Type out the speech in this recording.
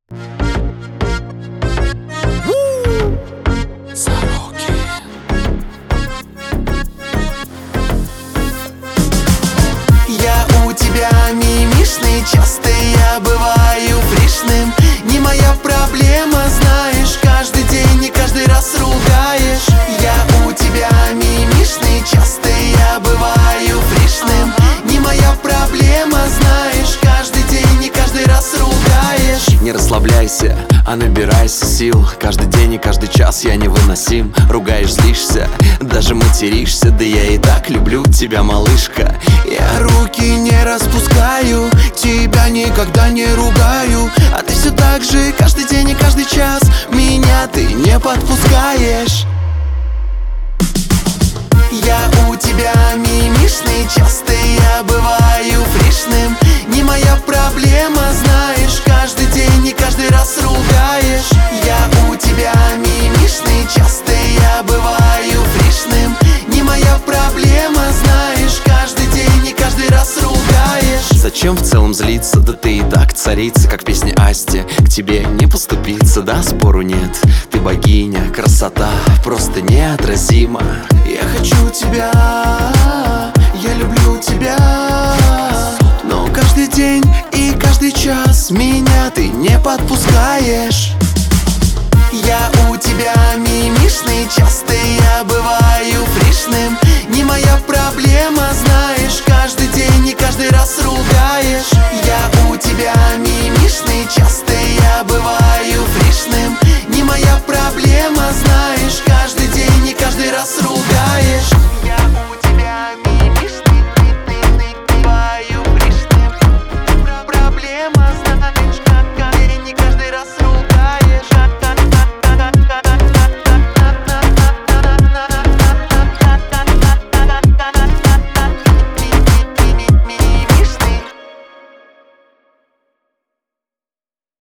Я у тебя мимишный, часто я бываю фришным. Не моя проблема, знаешь, каждый день и каждый раз ругаешь. Я у тебя мимишный, часто я бываю фришным. Не моя проблема, знаешь, каждый день и каждый раз ругаешь. Не расслабляйся, а набирайся сил. Каждый день и каждый час я невыносим. Ругаешь, злишься, даже материшься. Да я и так люблю тебя, малышка. Я руки не распускаю, тебя никогда не ругаю. А ты все так же каждый день и каждый час меня ты не подпускаешь. Я у тебя мимишный, часто я бываю фришным. Не моя проблема, знаешь, каждый день и каждый раз ругаешь. Я у тебя мимишный, часто я бываю фришным. Не моя проблема, знаешь, каждый день и каждый раз ругаешь. Зачем в целом злиться? Да ты и так царица, как в песне Асти. К тебе не поступиться, да, спору нет. Ты богиня, красота просто неотразима. Я хочу тебя, я люблю тебя. Но каждый день и каждый час меня ты не подпускаешь. Я у тебя мимишный, часто я бываю фришным. Не моя проблема, знаешь, каждый день и каждый раз ругаешь. Я у тебя мимишный, часто